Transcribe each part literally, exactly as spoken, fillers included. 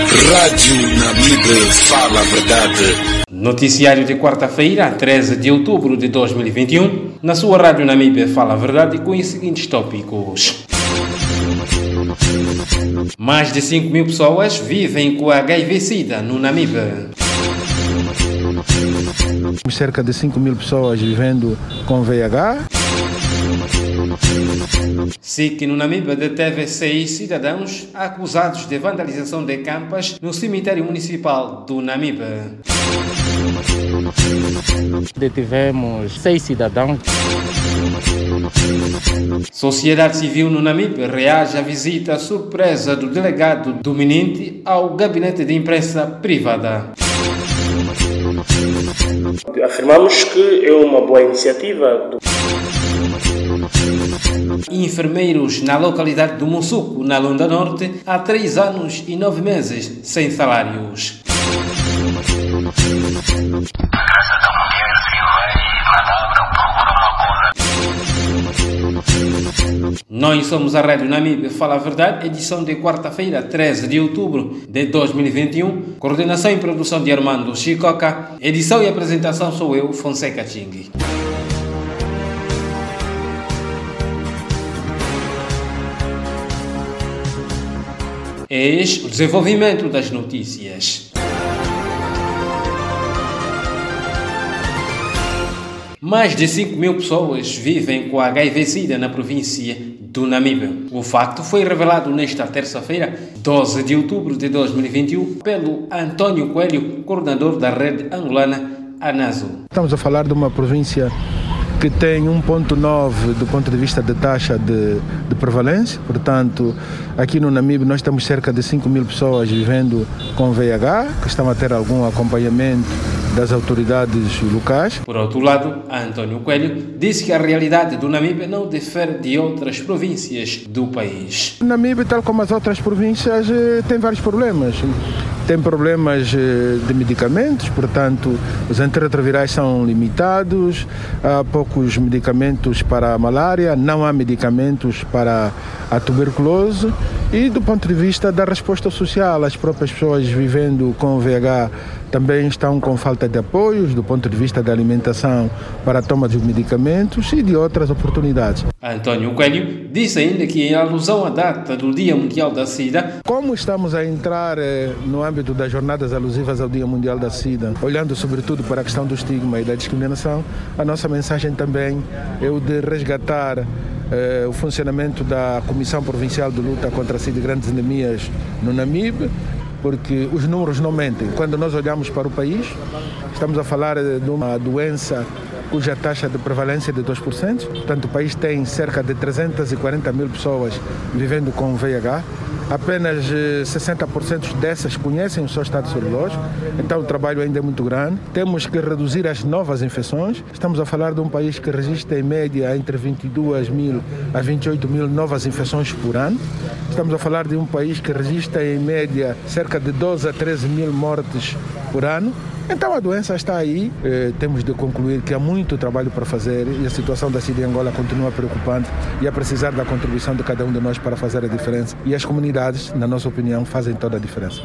Rádio Namibe fala a verdade. Noticiário de quarta-feira, treze de outubro de dois mil e vinte e um. Na sua Rádio Namibe fala a verdade com os seguintes tópicos. Mais de cinco mil pessoas vivem com H I V-Sida no Namibe. Cerca de cinco mil pessoas vivendo com V I H. S I C no Namibe deteve seis cidadãos acusados de vandalização de campas no cemitério municipal do Namibe. Detivemos seis cidadãos. Sociedade Civil no Namibe reage à visita surpresa do delegado dominante ao gabinete de imprensa privada. Afirmamos que é uma boa iniciativa. Enfermeiros na localidade do Mussuco, na Lunda Norte, há três anos e nove meses sem salários. Nós somos a Rádio Namibe Fala a Verdade, edição de quarta-feira, treze de outubro de dois mil e vinte e um. Coordenação e produção de Armando Chicoca. Edição e apresentação sou eu, Fonseca Ching. Eis o desenvolvimento das notícias. Mais de cinco mil pessoas vivem com H I V-Sida na província do Namibe. O facto foi revelado nesta terça-feira, doze de outubro de dois mil e vinte e um, pelo Antônio Coelho, coordenador da rede angolana ANASO. Estamos a falar de uma província que tem um vírgula nove do ponto de vista de taxa de, de prevalência. Portanto, aqui no Namibe nós temos cerca de cinco mil pessoas vivendo com V I H, que estão a ter algum acompanhamento das autoridades locais. Por outro lado, Antônio Coelho disse que a realidade do Namibe não difere de outras províncias do país. O Namibe, tal como as outras províncias, tem vários problemas. Tem problemas de medicamentos, portanto, os antirretrovirais são limitados, há poucos medicamentos para a malária, não há medicamentos para a tuberculose e do ponto de vista da resposta social, as próprias pessoas vivendo com V I H também estão com falta de apoios do ponto de vista da alimentação para a toma dos medicamentos e de outras oportunidades. Antônio Coelho disse ainda que, em alusão à data do Dia Mundial da SIDA, como estamos a entrar eh, no âmbito das jornadas alusivas ao Dia Mundial da SIDA, olhando sobretudo para a questão do estigma e da discriminação, a nossa mensagem também é o de resgatar eh, o funcionamento da Comissão Provincial de Luta contra a SIDA e Grandes Endemias no Namibe, porque os números não mentem. Quando nós olhamos para o país, estamos a falar de uma doença cuja taxa de prevalência é de dois por cento. Portanto, o país tem cerca de trezentas e quarenta mil pessoas vivendo com V I H. Apenas sessenta por cento dessas conhecem o seu estado sorológico, então o trabalho ainda é muito grande. Temos que reduzir as novas infecções. Estamos a falar de um país que registra em média entre vinte e duas mil a vinte e oito mil novas infecções por ano. Estamos a falar de um país que registra em média cerca de doze a treze mil mortes por ano. Então a doença está aí, eh, temos de concluir que há muito trabalho para fazer e a situação da SIDA em Angola continua preocupante e a precisar da contribuição de cada um de nós para fazer a diferença. E as comunidades, na nossa opinião, fazem toda a diferença.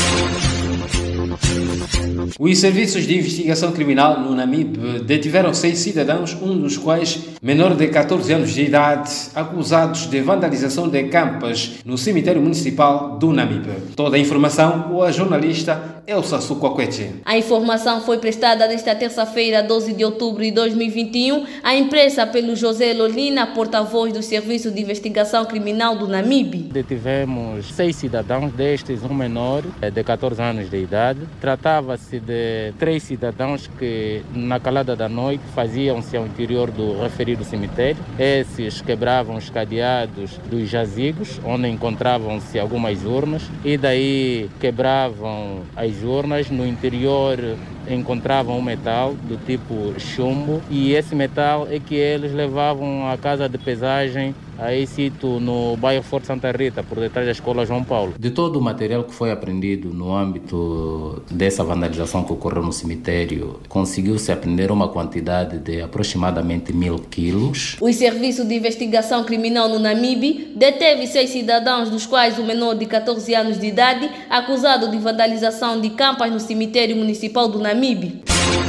Os serviços de investigação criminal no Namibe detiveram seis cidadãos, um dos quais menor de catorze anos de idade, acusados de vandalização de campas no cemitério municipal do Namibe. Toda a informação com a jornalista Elsa Sucoquete. A informação foi prestada nesta terça-feira, doze de outubro de dois mil e vinte e um, à imprensa pelo José Lolina, porta-voz do Serviço de Investigação Criminal do Namibe. Detivemos seis cidadãos, destes um menor de catorze anos de idade. Tratava-se de três cidadãos que, na calada da noite, faziam-se ao interior do referido cemitério. Esses quebravam os cadeados dos jazigos, onde encontravam-se algumas urnas, e daí quebravam as urnas no interior encontravam um metal do tipo chumbo e esse metal é que eles levavam à casa de pesagem aí cito no bairro Forte Santa Rita, por detrás da escola João Paulo. De todo o material que foi apreendido no âmbito dessa vandalização que ocorreu no cemitério, conseguiu-se apreender uma quantidade de aproximadamente mil quilos. O Serviço de Investigação Criminal no Namibe deteve seis cidadãos, dos quais o menor de catorze anos de idade, acusado de vandalização de campas no cemitério municipal do Namibe.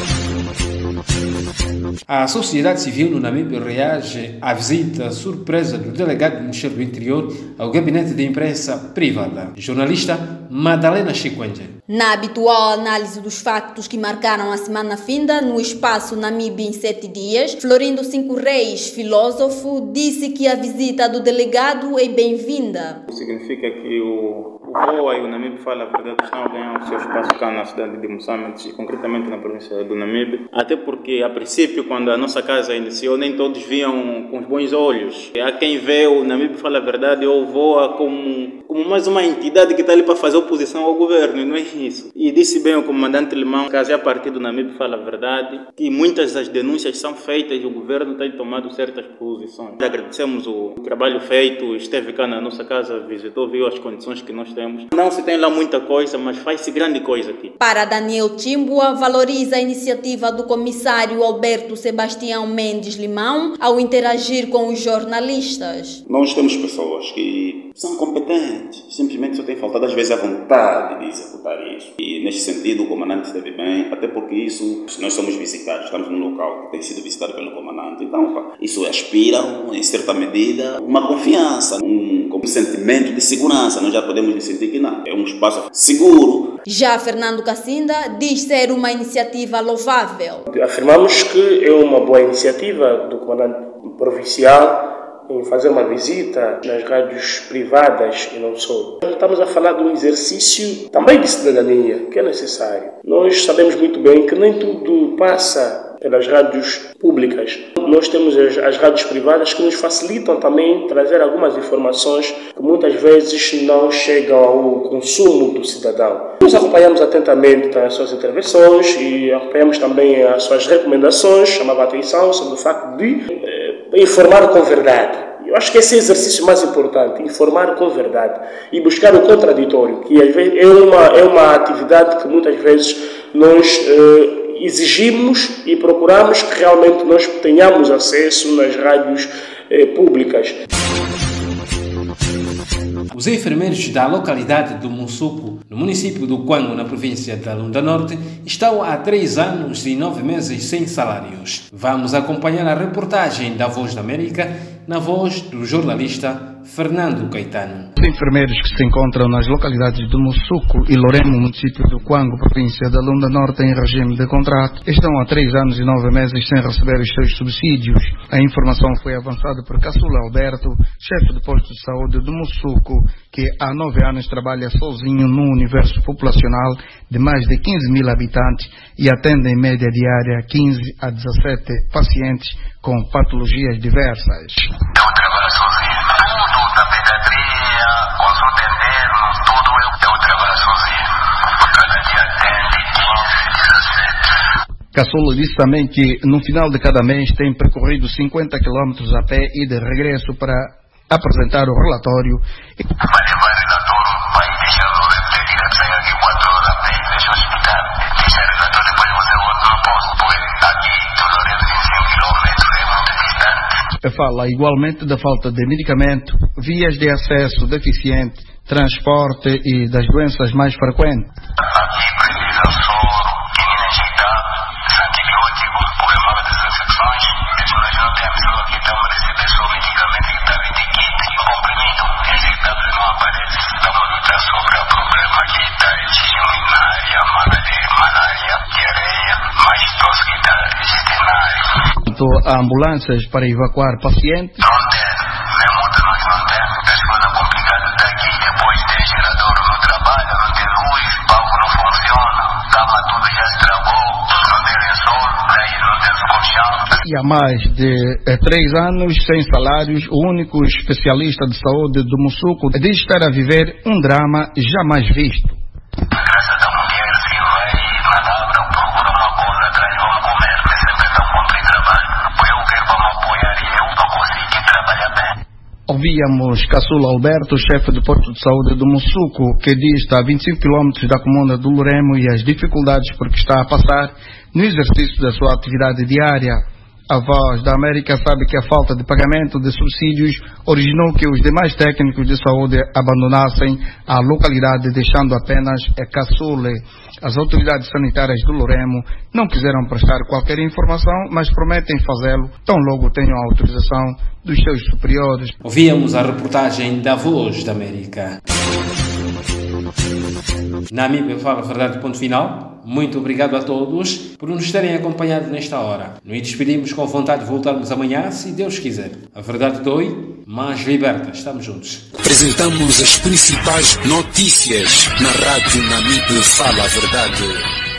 A sociedade civil no Namibe reage à visita surpresa do delegado do Ministério do Interior ao gabinete de imprensa privada. Jornalista Madalena Chikwenge. Na habitual análise dos factos que marcaram a semana finda no espaço Namibe em sete dias, Florindo Cinco Reis, filósofo, disse que a visita do delegado é bem-vinda. Significa que o O V O A e o Namibe Fala a Verdade estão a ganhar o seu espaço cá na cidade de Moçambique e concretamente na província do Namibe, até porque a princípio quando a nossa casa iniciou nem todos viam com os bons olhos. Há quem vê o Namibe Fala a Verdade ou o V O A como, como mais uma entidade que está ali para fazer oposição ao governo, e não é isso. E disse bem o comandante Limão, que a partir do Namibe Fala a Verdade, que muitas das denúncias são feitas e o governo tem tomado certas posições. Agradecemos o trabalho feito, esteve cá na nossa casa, visitou, viu as condições que nós temos. Não se tem lá muita coisa, mas faz-se grande coisa aqui. Para Daniel Timbua, valoriza a iniciativa do comissário Alberto Sebastião Mendes Limão ao interagir com os jornalistas. Nós temos pessoas que são competentes, simplesmente só tem faltado às vezes a vontade de executar isso. E neste sentido o comandante esteve bem, até porque isso, nós somos visitados, estamos num local que tem sido visitado pelo comandante. Então isso aspira, em certa medida, uma confiança, um, um sentimento de segurança. Nós já podemos sentir que não, é um espaço seguro. Já Fernando Cassinda diz ser uma iniciativa louvável. Afirmamos que é uma boa iniciativa do comandante provincial em fazer uma visita nas rádios privadas e não só. Estamos a falar de um exercício também de cidadania que é necessário. Nós sabemos muito bem que nem tudo passa pelas rádios públicas. Nós temos as, as rádios privadas que nos facilitam também trazer algumas informações que muitas vezes não chegam ao consumo do cidadão. Nós acompanhamos atentamente as suas intervenções e acompanhamos também as suas recomendações, chamava a atenção sobre o facto de eh, informar com verdade. Eu acho que esse é o exercício mais importante, informar com verdade e buscar o contraditório, que às vezes é uma, é uma atividade que muitas vezes nós eh, exigimos e procuramos que realmente nós tenhamos acesso nas rádios eh, públicas. Os enfermeiros da localidade do Monsuco, no município do Quango, na província da Lunda Norte, estão há três anos e nove meses sem salários. Vamos acompanhar a reportagem da Voz da América, na voz do jornalista Fernando Caetano. Os enfermeiros que se encontram nas localidades do Monsuco e Loremo, município do Quango, província da Lunda Norte, em regime de contrato, estão há três anos e nove meses sem receber os seus subsídios. A informação foi avançada por Caçula Alberto, chefe de posto de saúde do Monsuco, que há nove anos trabalha sozinho num universo populacional de mais de quinze mil habitantes e atende em média diária quinze a dezassete pacientes com patologias diversas. Eu trabalho sozinho. Tudo da pediatria, consulta interna, tudo eu, eu trabalho sozinho. Cada dia atende quinze, dezessete. Caçula disse também que no final de cada mês tem percorrido cinquenta quilômetros a pé e de regresso para apresentar o relatório. Vai levar o relatório, vai deixar o relatório, sai aqui quatro horas a pé, deixa o hospital, deixa o relatório, depois você volta no posto, porque aqui tudo é vinte e cinco quilômetros, é muito distante. Fala igualmente da falta de medicamento, vias de acesso deficiente, transporte e das doenças mais frequentes. Aqui precisa soro, quinina injetável, antibióticos, por mal das infecções. Nós não temos só aqui, estamos a receber só medicamento que está vindo de kit. Comprimido injetável não aparece. Estamos a lutar sobre o problema que está existindo na área, malária, malária, diarreia, mais troço que está existindo na área. Quanto a ambulâncias para evacuar pacientes, não tem, nem muito nós não temos. As coisas complicadas daqui, depois tem gerador, não trabalha, não tem luz, o palco não funciona, cama tudo já estragou, não tem lençol, daí não tem colchão. E há mais de eh, três anos sem salários, o único especialista de saúde do Monsuco diz estar a viver um drama jamais visto. Graças a Deus, se vai, manobra, procura Ouvíamos Caçula Alberto, chefe do Posto de Saúde do Mussuco, que dista a vinte e cinco quilômetros da comuna do Loremo e as dificuldades por que está a passar no exercício da sua atividade diária. A Voz da América sabe que a falta de pagamento de subsídios originou que os demais técnicos de saúde abandonassem a localidade, deixando apenas a Caçule. As autoridades sanitárias do Loremo não quiseram prestar qualquer informação, mas prometem fazê-lo tão logo tenham a autorização dos seus superiores. Ouvíamos a reportagem da Voz da América. Namíbia Fala a Verdade, ponto final. Muito obrigado a todos por nos terem acompanhado nesta hora. Nos despedimos com vontade de voltarmos amanhã, se Deus quiser. A verdade dói, mas liberta. Estamos juntos. Apresentamos as principais notícias na Rádio Namíbia Fala a Verdade.